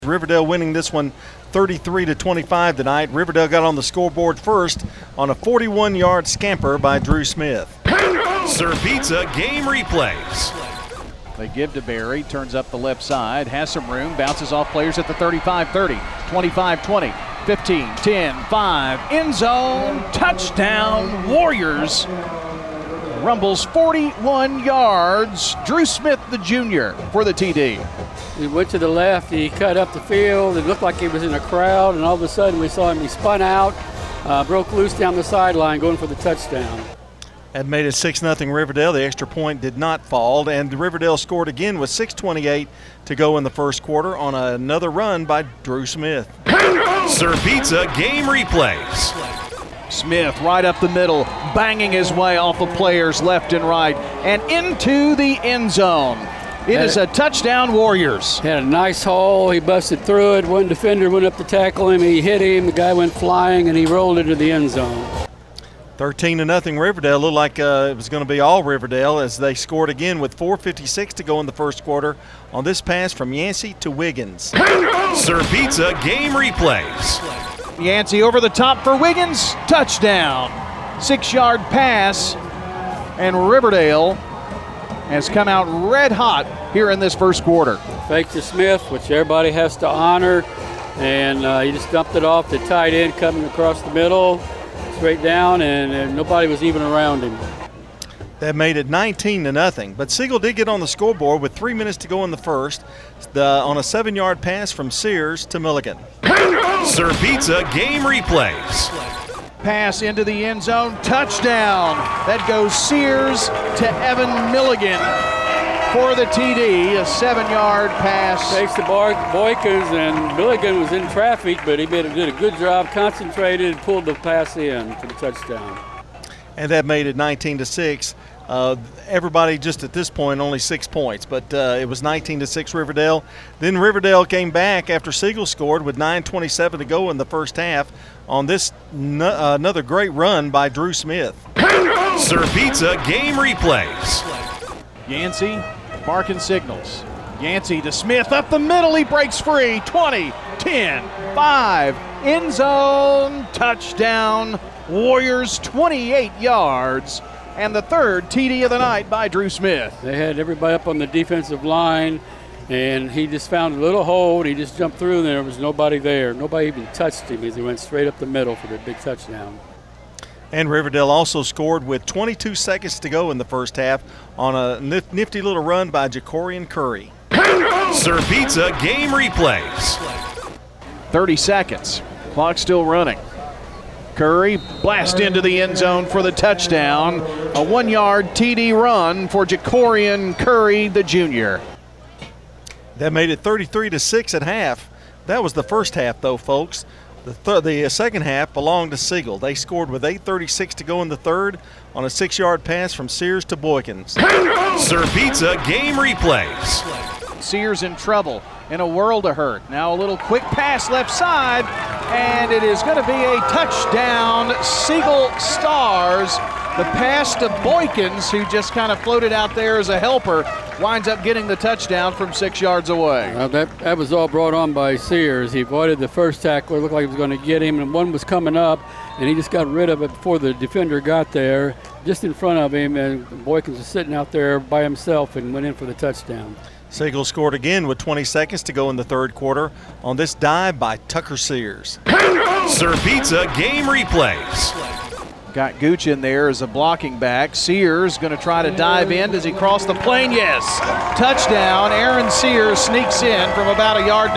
Riverdale winning this one 33-25 tonight. Riverdale got on the scoreboard first on a 41-yard scamper by Drew Smith. Sir Pizza game replays. They give to Barry, turns up the left side, has some room, bounces off players at the 35-30, 25-20, 15, 10, 5, end zone, touchdown, Warriors. Rumbles 41 yards, Drew Smith, the junior, for the TD. He went to the left, he cut up the field, it looked like he was in a crowd, and all of a sudden we saw him, he spun out, broke loose down the sideline going for the touchdown. That made it 6-0 Riverdale. The extra point did not fall, and Riverdale scored again with 6:28 to go in the first quarter on another run by Drew Smith. Sir Pizza game replays. Smith right up the middle, banging his way off of players left and right, and into the end zone. It is a touchdown, Warriors. Had a nice hole, he busted through it, one defender went up to tackle him, he hit him, the guy went flying, and he rolled into the end zone. 13-0 Riverdale. Looked like it was going to be all Riverdale as they scored again with 4:56 to go in the first quarter on this pass from Yancey to Wiggins. Sir Pizza game replays. Yancey over the top for Wiggins, touchdown. 6-yard pass, and Riverdale has come out red hot here in this first quarter. Fake to Smith, which everybody has to honor, and he just dumped it off the tight end coming across the middle, straight down, and nobody was even around him. That made it 19-0, but Siegel did get on the scoreboard with 3 minutes to go in the first on a 7-yard pass from Sears to Milligan. Sir Pizza game replays. Pass into the end zone, touchdown. That goes Sears to Evan Milligan for the TD, a 7-yard pass. Takes the Boykins, and Milligan was in traffic, but he did a good job, concentrated, and pulled the pass in for the touchdown. And that made it 19-6. Everybody just at this point only 6 points, but it was 19-6 Riverdale. Then Riverdale came back after Siegel scored with 9:27 to go in the first half on this another great run by Drew Smith. Sir Pizza game replays. Yancey barking signals. Yancey to Smith up the middle, he breaks free. 20, 10, 5, end zone, touchdown. Warriors 28 yards, and the third TD of the night by Drew Smith. They had everybody up on the defensive line, and he just found a little hole, and he just jumped through, and there was nobody there. Nobody even touched him as he went straight up the middle for the big touchdown. And Riverdale also scored with 22 seconds to go in the first half on a nifty little run by Jacorian Curry. Sir Pizza game replays. 30 seconds. Clock still running. Curry blast into the end zone for the touchdown. A 1-yard TD run for Jacorian Curry, the junior. That made it 33-6 at half. That was the first half, though, folks. The second half belonged to Siegel. They scored with 8:36 to go in the third on a 6-yard pass from Sears to Boykins. Sir Pizza game replays. Sears in trouble, in a world of hurt. Now a little quick pass left side, and it is going to be a touchdown. Siegel Stars. The pass to Boykins, who just kind of floated out there as a helper, winds up getting the touchdown from 6 yards away. That was all brought on by Sears. He avoided the first tackler. It looked like he was going to get him, and one was coming up, and he just got rid of it before the defender got there, just in front of him, and Boykins was sitting out there by himself and went in for the touchdown. Siegel scored again with 20 seconds to go in the third quarter on this dive by Tucker Sears. Sir Pizza game replays. Got Gooch in there as a blocking back. Sears going to try to dive in. Does he cross the plane? Yes. Touchdown. Aaron Sears sneaks in from about 1.5 yards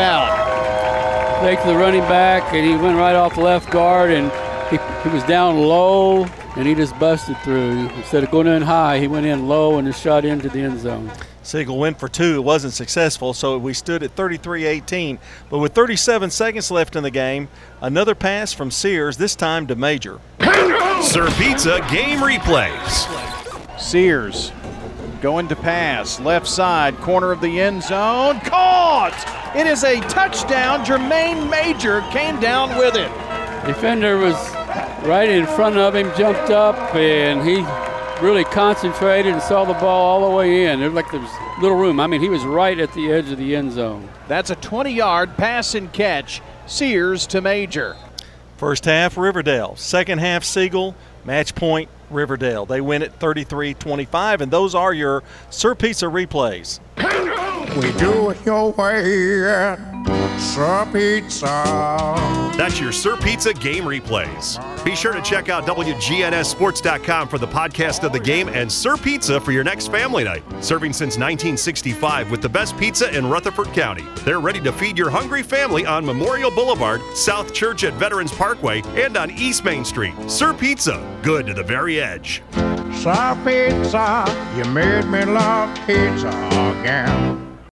out. Fake to the running back, and he went right off left guard, and he was down low, and he just busted through. Instead of going in high, he went in low and just shot into the end zone. Siegel went for 2. It wasn't successful, so we stood at 33-18. But with 37 seconds left in the game, another pass from Sears, this time to Major. Sir Pizza game replays. Sears going to pass, left side, corner of the end zone, caught! It is a touchdown. Jermaine Major came down with it. Defender was right in front of him, jumped up, and he really concentrated and saw the ball all the way in. It looked like there was little room. I mean, he was right at the edge of the end zone. That's a 20-yard pass and catch. Sears to Major. First half, Riverdale. Second half, Siegel. Match point, Riverdale. They win it 33-25, and those are your Sir Pizza replays. We do it your way, Sir Pizza. That's your Sir Pizza game replays. Be sure to check out WGNSSports.com for the podcast of the game and Sir Pizza for your next family night. Serving since 1965 with the best pizza in Rutherford County. They're ready to feed your hungry family on Memorial Boulevard, South Church at Veterans Parkway, and on East Main Street. Sir Pizza, good to the very edge. Sir Pizza, you made me love pizza again.